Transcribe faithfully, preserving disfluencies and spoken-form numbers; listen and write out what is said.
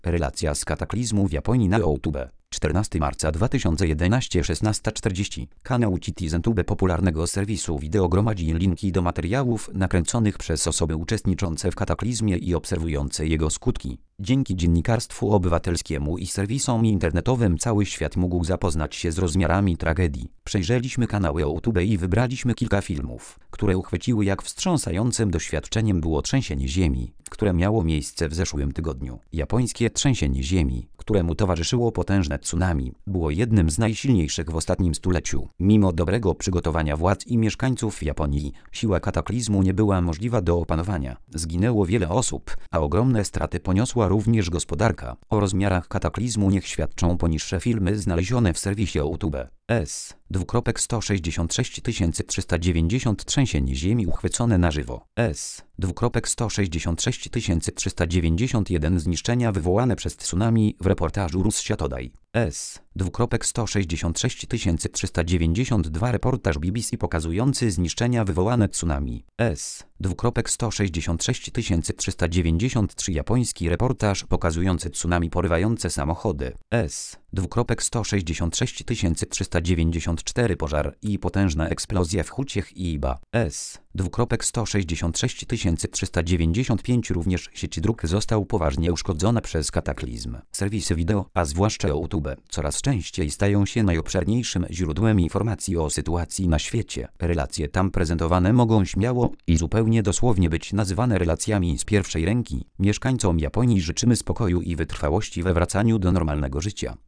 Relacja z kataklizmu w Japonii na YouTube. czternastego marca dwa tysiące jedenastego, szesnasta czterdzieści. Kanał CitizenTube popularnego serwisu wideo gromadzi linki do materiałów nakręconych przez osoby uczestniczące w kataklizmie i obserwujące jego skutki. Dzięki dziennikarstwu obywatelskiemu i serwisom internetowym cały świat mógł zapoznać się z rozmiarami tragedii. Przejrzeliśmy kanały YouTube i wybraliśmy kilka filmów, które uchwyciły, jak wstrząsającym doświadczeniem było trzęsienie ziemi, które miało miejsce w zeszłym tygodniu. Japońskie trzęsienie ziemi, któremu towarzyszyło potężne tsunami, było jednym z najsilniejszych w ostatnim stuleciu. Mimo dobrego przygotowania władz i mieszkańców Japonii, siła kataklizmu nie była możliwa do opanowania. Zginęło wiele osób, a ogromne straty poniosła również gospodarka. O rozmiarach kataklizmu niech świadczą poniższe filmy znalezione w serwisie YouTube. S. sto sześćdziesiąt sześć tysięcy trzysta dziewięćdziesiąt trzęsienie ziemi uchwycone na żywo. S. sto sześćdziesiąt sześć tysięcy trzysta dziewięćdziesiąt jeden zniszczenia wywołane przez tsunami w reportażu Russia Today. S. sto sześćdziesiąt sześć tysięcy trzysta dziewięćdziesiąt dwa reportaż B B C pokazujący zniszczenia wywołane tsunami. S. sto sześćdziesiąt sześć tysięcy trzysta dziewięćdziesiąt trzy japoński reportaż pokazujący tsunami porywające samochody. S. sto sześćdziesiąt sześć tysięcy trzysta dziewięćdziesiąt cztery pożar i potężna eksplozja w hucie Chiba. S. sto sześćdziesiąt sześć tysięcy trzysta dziewięćdziesiąt pięć również sieć dróg został poważnie uszkodzona przez kataklizm. Serwisy wideo, a zwłaszcza YouTube, coraz częściej stają się najobszerniejszym źródłem informacji o sytuacji na świecie. Relacje tam prezentowane mogą śmiało i zupełnie dosłownie być nazywane relacjami z pierwszej ręki. Mieszkańcom Japonii życzymy spokoju i wytrwałości we wracaniu do normalnego życia.